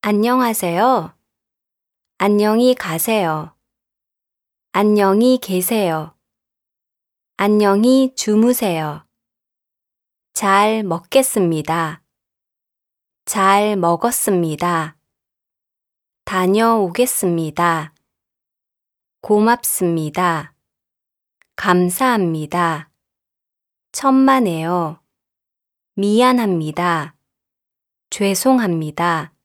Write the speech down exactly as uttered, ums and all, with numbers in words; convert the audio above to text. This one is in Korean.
안녕하세요. 안녕히 가세요. 안녕히 계세요. 안녕히 주무세요. 잘 먹겠습니다. 잘 먹었습니다. 다녀오겠습니다. 고맙습니다. 감사합니다. 천만에요. 미안합니다. 죄송합니다.